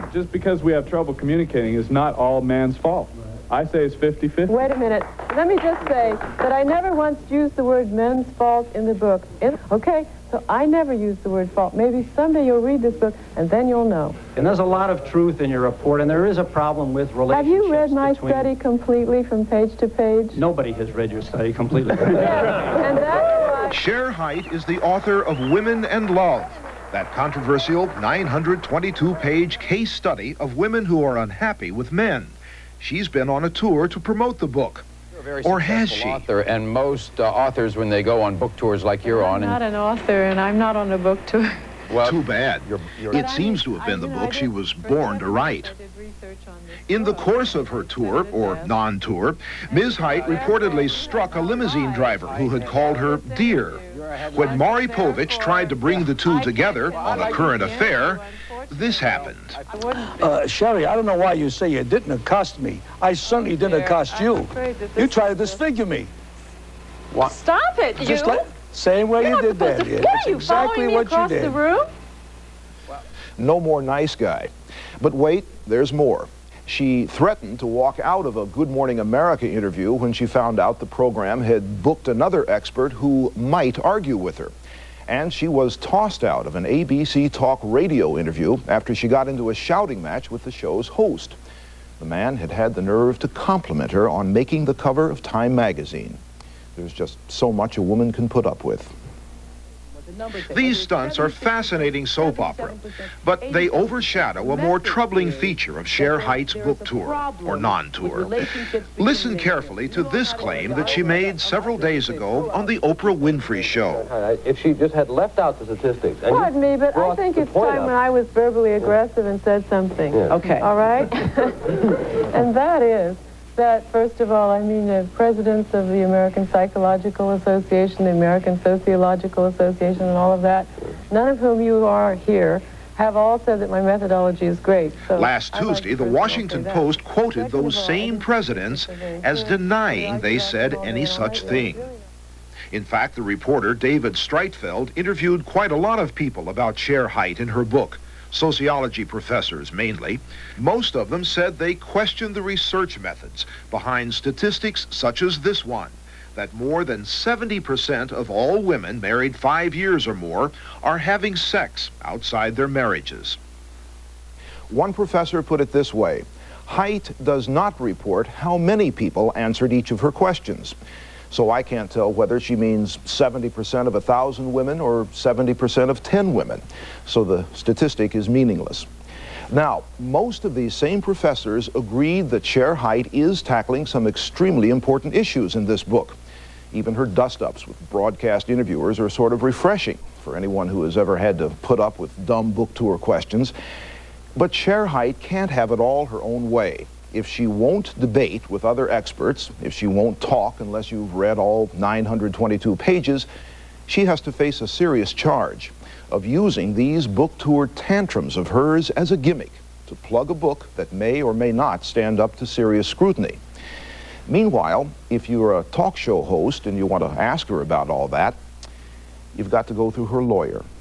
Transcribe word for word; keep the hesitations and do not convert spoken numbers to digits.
just because we have trouble communicating is not all man's fault. I say it's fifty fifty. Wait a minute. Let me just say that I never once used the word men's fault in the book. In, okay, so I never used the word fault. Maybe someday you'll read this book, and then you'll know. And there's a lot of truth in your report, and there is a problem with relationships. Have you read my between... study completely from page to page? Nobody has read your study completely. Yes, and that's why... Cher Hite is the author of Women and Love, that controversial nine hundred twenty-two page case study of women who are unhappy with men. She's been on a tour to promote the book. You're a very or has successful she? Author, and most uh, authors, when they go on book tours like you're I'm on... not and, an author, and I'm not on a book tour. well, Too bad. You're, you're, It seems to have been the book she was born to write. In the course of her tour, or non-tour, Miz Hite reportedly struck a limousine driver who had called her dear. When Maury Povich tried to bring the two together on a current affair, this happened. Uh, Sherry, I don't know why you say you didn't accost me. I certainly didn't accost you. You tried to disfigure me. What? Stop it, Just you! like, same way you did that, dear. That's you exactly me what across you did. The room? No more nice guy. But wait, there's more. She threatened to walk out of a Good Morning America interview when she found out the program had booked another expert who might argue with her. And she was tossed out of an A B C Talk radio interview after she got into a shouting match with the show's host. The man had had the nerve to compliment her on making the cover of Time magazine. There's just so much a woman can put up with. These stunts are fascinating soap opera, but they overshadow a more troubling feature of Cher Hite's book tour, or non-tour. Listen carefully to this claim that she made several days ago on the Oprah Winfrey Show. If she just had left out the statistics... and Pardon me, but I think it's time when I was verbally aggressive and said something. Yeah. Okay. All right? And that is that, first of all, I mean, the presidents of the American Psychological Association, the American Sociological Association, and all of that, none of whom you are here, have all said that my methodology is great. So Last I'd like Tuesday, to the first of all Washington say that. Post quoted Second those of all, I same think presidents it's a very as good- denying like they that said all any day such long. thing. In fact, the reporter David Streitfeld interviewed quite a lot of people about Cher Hite in her book, sociology professors mainly. Most of them said they questioned the research methods behind statistics such as this one, that more than seventy percent of all women married five years or more are having sex outside their marriages. One professor put it this way: Hite does not report how many people answered each of her questions. So I can't tell whether she means seventy percent of one thousand women or seventy percent of ten women. So the statistic is meaningless. Now, most of these same professors agreed that Cher Hite is tackling some extremely important issues in this book. Even her dust-ups with broadcast interviewers are sort of refreshing for anyone who has ever had to put up with dumb book tour questions. But Cher Hite can't have it all her own way. If she won't debate with other experts, if she won't talk unless you've read all nine hundred twenty-two pages, she has to face a serious charge of using these book tour tantrums of hers as a gimmick to plug a book that may or may not stand up to serious scrutiny. Meanwhile, if you're a talk show host and you want to ask her about all that, you've got to go through her lawyer.